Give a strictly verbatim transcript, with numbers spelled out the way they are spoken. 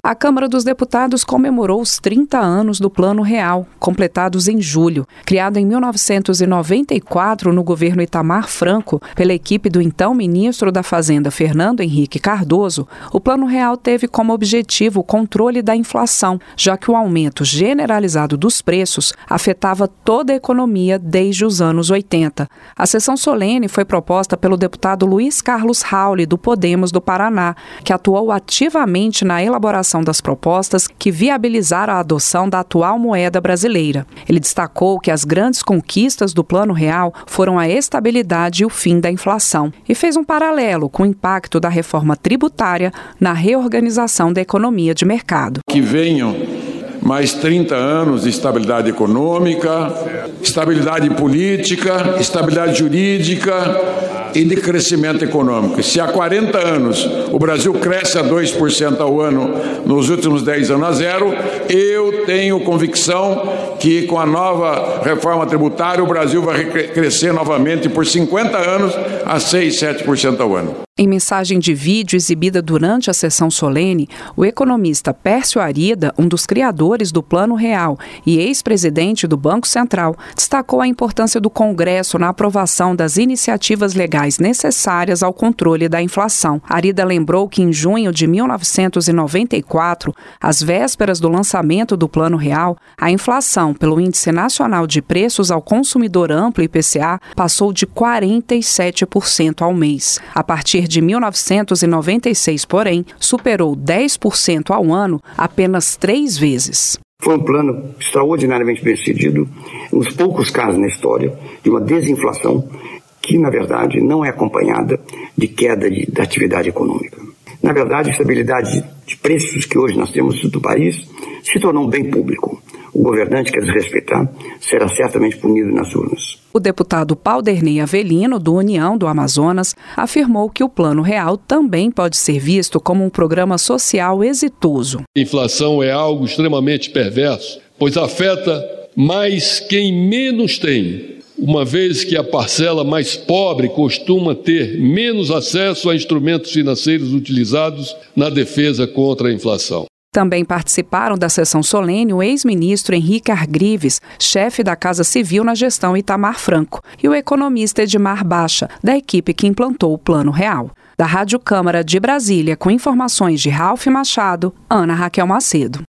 A Câmara dos Deputados comemorou os trinta anos do Plano Real, completados em julho. Criado em mil novecentos e noventa e quatro no governo Itamar Franco, pela equipe do então ministro da Fazenda Fernando Henrique Cardoso, o Plano Real teve como objetivo o controle da inflação, já que o aumento generalizado dos preços afetava toda a economia desde os anos oitenta. A sessão solene foi proposta pelo deputado Luiz Carlos Rauli, do Podemos do Paraná, que atuou ativamente na elaboração das propostas que viabilizaram a adoção da atual moeda brasileira. Ele destacou que as grandes conquistas do Plano Real foram a estabilidade e o fim da inflação e fez um paralelo com o impacto da reforma tributária na reorganização da economia de mercado. Que venham mais trinta anos de estabilidade econômica, estabilidade política, estabilidade jurídica e de crescimento econômico. Se há quarenta anos o Brasil cresce a dois por cento ao ano, nos últimos dez anos a zero, eu tenho convicção que com a nova reforma tributária o Brasil vai crescer novamente por cinquenta anos a seis, sete por cento ao ano. Em mensagem de vídeo exibida durante a sessão solene, o economista Pércio Arida, um dos criadores do Plano Real e ex-presidente do Banco Central, destacou a importância do Congresso na aprovação das iniciativas legais necessárias ao controle da inflação. Arida lembrou que em junho de mil novecentos e noventa e quatro, às vésperas do lançamento do Plano Real, a inflação pelo Índice Nacional de Preços ao Consumidor Amplo, I P C A, passou de quarenta e sete por cento ao mês. A partir de mil novecentos e noventa e seis, porém, superou dez por cento ao ano apenas três vezes. Foi um plano extraordinariamente bem sucedido, nos poucos casos na história, de uma desinflação que, na verdade, não é acompanhada de queda de, da atividade econômica. Na verdade, a estabilidade de preços que hoje nós temos no país se tornou um bem público. O governante que desrespeitar será certamente punido nas urnas. O deputado Paulderney Avelino, do União do Amazonas, afirmou que o Plano Real também pode ser visto como um programa social exitoso. A inflação é algo extremamente perverso, pois afeta mais quem menos tem, uma vez que a parcela mais pobre costuma ter menos acesso a instrumentos financeiros utilizados na defesa contra a inflação. Também participaram da sessão solene o ex-ministro Henrique Argrives, chefe da Casa Civil na gestão Itamar Franco, e o economista Edmar Baixa, da equipe que implantou o Plano Real. Da Rádio Câmara de Brasília, com informações de Ralf Machado, Ana Raquel Macedo.